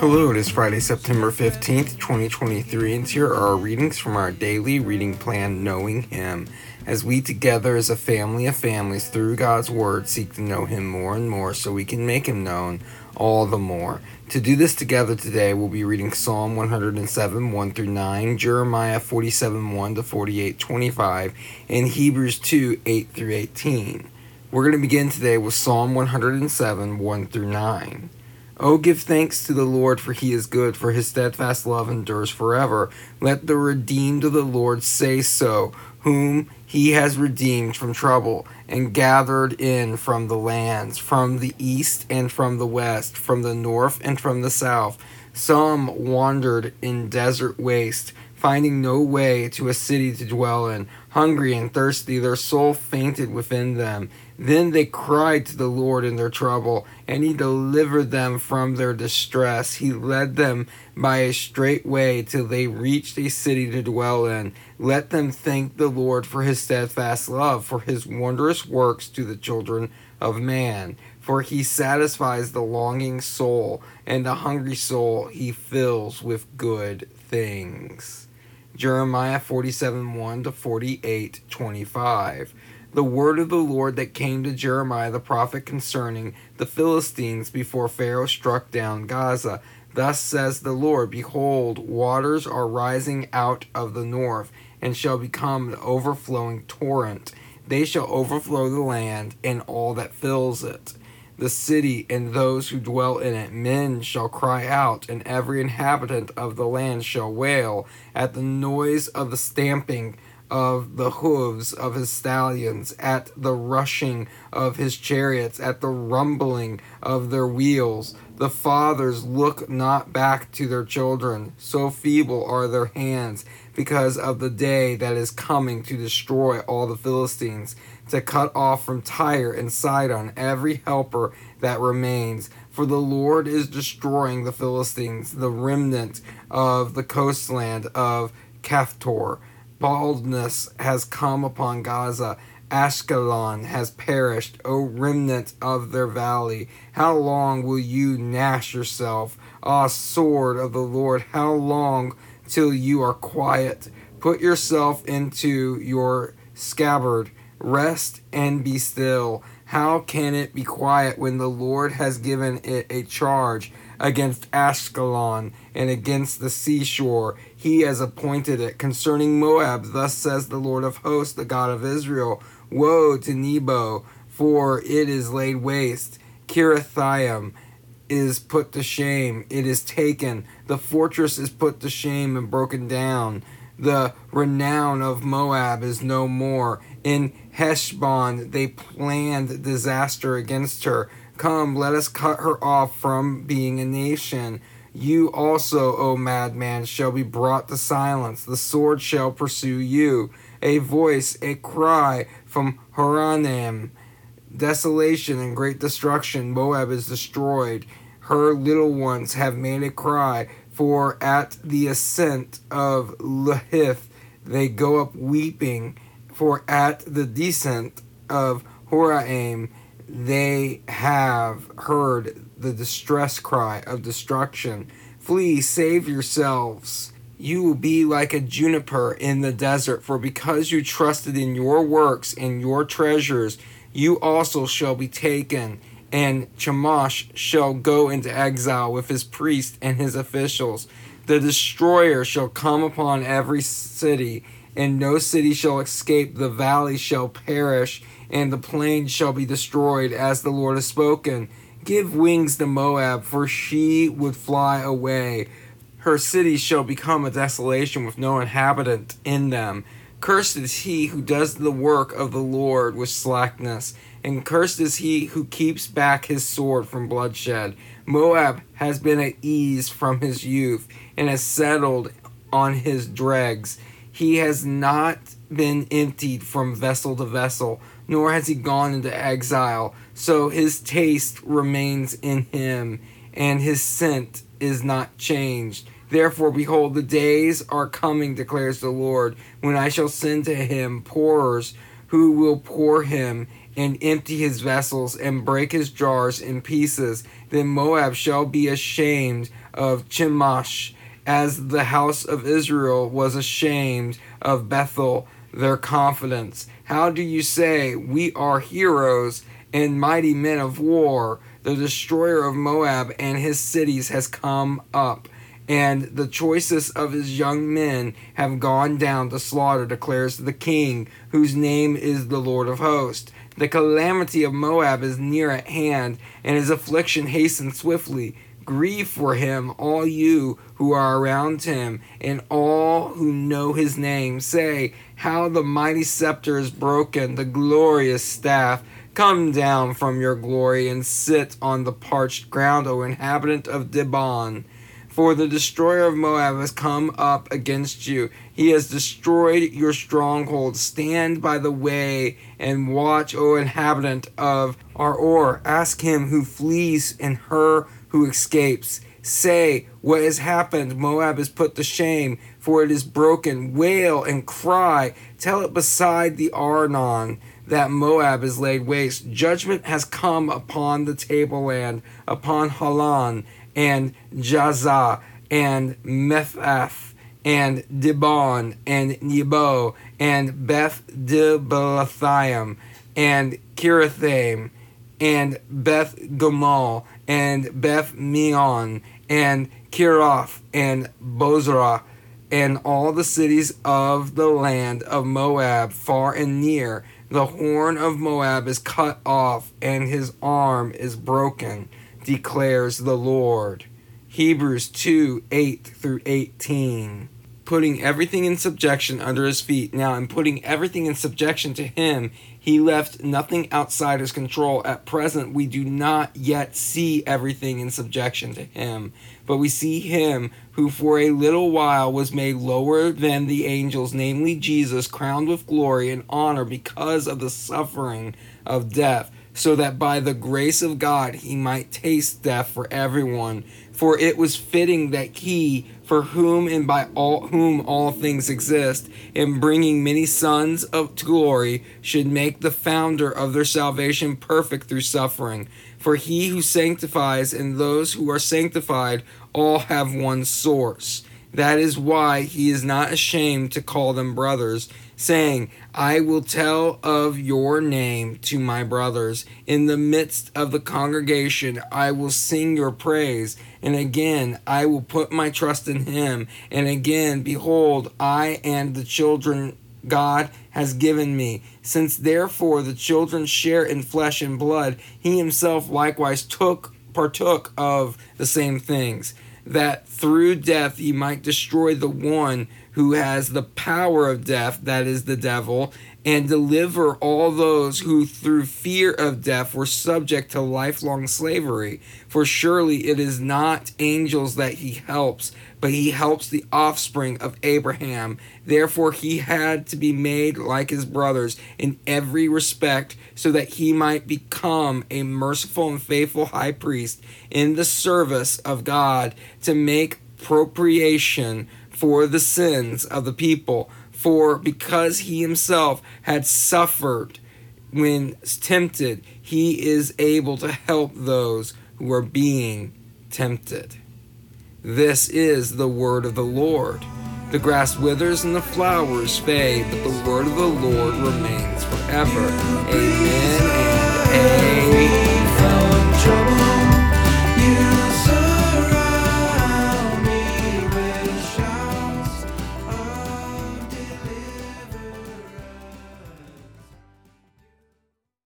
Hello, it is Friday, September 15th, 2023, and here are our readings from our daily reading plan, Knowing Him, as we together as a family of families through God's Word seek to know Him more and more so we can make Him known all the more. To do this together today, we'll be reading Psalm 107, 1 through 9, Jeremiah 47, 1 to 48, 25, and Hebrews 2, 8 through 18. We're going to begin today with Psalm 107, 1 through 9. Oh, give thanks to the Lord, for He is good, for His steadfast love endures forever. Let the redeemed of the Lord say so, whom He has redeemed from trouble, and gathered in from the lands, from the east and from the west, from the north and from the south. Some wandered in desert waste, finding no way to a city to dwell in. Hungry and thirsty, their soul fainted within them. Then they cried to the Lord in their trouble, and He delivered them from their distress. He led them by a straight way till they reached a city to dwell in. Let them thank the Lord for His steadfast love, for His wondrous works to the children of man. For He satisfies the longing soul, and the hungry soul He fills with good things. Jeremiah 47, 1 to 48, 25. The word of the Lord that came to Jeremiah the prophet concerning the Philistines before Pharaoh struck down Gaza. Thus says the Lord, Behold, waters are rising out of the north, and shall become an overflowing torrent. They shall overflow the land and all that fills it, the city and those who dwell in it. Men shall cry out, and every inhabitant of the land shall wail at the noise of the stamping of the hooves of his stallions, at the rushing of his chariots, at the rumbling of their wheels. The fathers look not back to their children, so feeble are their hands, because of the day that is coming to destroy all the Philistines, to cut off from Tyre and Sidon every helper that remains. For the Lord is destroying the Philistines, the remnant of the coastland of Caphtor. Baldness has come upon Gaza. Ashkelon has perished, O remnant of their valley. How long will you gnash yourself, ah, sword of the Lord? How long till you are quiet? Put yourself into your scabbard. Rest and be still. How can it be quiet when the Lord has given it a charge against Ashkelon and against the seashore? He has appointed it. Concerning Moab, thus says the Lord of hosts, the God of Israel, Woe to Nebo, for it is laid waste. Kirithaim is put to shame. It is taken. The fortress is put to shame and broken down. The renown of Moab is no more. In Heshbon they planned disaster against her. Come, let us cut her off from being a nation. You also, O madman, shall be brought to silence. The sword shall pursue you. A voice, a cry from Horonaim. Desolation and great destruction. Moab is destroyed. Her little ones have made a cry. For at the ascent of Luhith they go up weeping. For at the descent of Horaim they have heard the distress cry of destruction. Flee, save yourselves. You will be like a juniper in the desert, for because you trusted in your works and your treasures, you also shall be taken. And Chemosh shall go into exile with his priests and his officials. The destroyer shall come upon every city, and no city shall escape. The valley shall perish, and the plain shall be destroyed, as the Lord has spoken. Give wings to Moab, for she would fly away. Her cities shall become a desolation with no inhabitant in them. Cursed is he who does the work of the Lord with slackness, and cursed is he who keeps back his sword from bloodshed. Moab has been at ease from his youth, and has settled on his dregs. He has not been emptied from vessel to vessel, nor has he gone into exile. So his taste remains in him, and his scent is not changed. Therefore, behold, the days are coming, declares the Lord, when I shall send to him pourers who will pour him and empty his vessels and break his jars in pieces. Then Moab shall be ashamed of Chemosh, as the house of Israel was ashamed of Bethel, their confidence. How do you say, we are heroes and mighty men of war? The destroyer of Moab and his cities has come up, and the choicest of his young men have gone down to slaughter, declares the King, whose name is the Lord of hosts. The calamity of Moab is near at hand, and his affliction hastens swiftly. Grieve for him, all you who are around him, and all who know his name. Say, how the mighty scepter is broken, the glorious staff. Come down from your glory and sit on the parched ground, O inhabitant of Dibon. For the destroyer of Moab has come up against you. He has destroyed your stronghold. Stand by the way and watch, O inhabitant of Ar. Ask him who flees and her who escapes. Say, what has happened? Moab is put to shame, for it is broken. Wail and cry. Tell it beside the Arnon that Moab is laid waste. Judgment has come upon the tableland, upon Halan, and Jazah, and Mephath, and Dibon, and Nebo, and Beth Diblathaim, and Kirithaim, and Beth Gomal, and Beth Meon, and Kiroth, and Bozrah, and all the cities of the land of Moab, far and near. The horn of Moab is cut off, and his arm is broken, declares the Lord. Hebrews 2:8-18. Putting everything in subjection under his feet. Now, in putting everything in subjection to him, he left nothing outside his control. At present, we do not yet see everything in subjection to him, but we see him who for a little while was made lower than the angels, namely Jesus, crowned with glory and honor because of the suffering of death, so that by the grace of God he might taste death for everyone. For it was fitting that he, for whom and by whom all things exist, in bringing many sons to glory, should make the founder of their salvation perfect through suffering. For he who sanctifies and those who are sanctified all have one source. That is why he is not ashamed to call them brothers, saying, I will tell of your name to my brothers. In the midst of the congregation I will sing your praise. And again I will put my trust in him. And again, behold, I and the children God has given me. Since therefore the children share in flesh and blood, he himself likewise partook of the same things, that through death he might destroy the one who has the power of death, that is the devil, and deliver all those who through fear of death were subject to lifelong slavery. For surely it is not angels that he helps, but he helps the offspring of Abraham. Therefore he had to be made like his brothers in every respect, so that he might become a merciful and faithful high priest in the service of God, to make propitiation for the sins of the people. For because he himself had suffered when tempted, he is able to help those who are being tempted. This is the word of the Lord. The grass withers and the flowers fade, but the word of the Lord remains forever. Amen.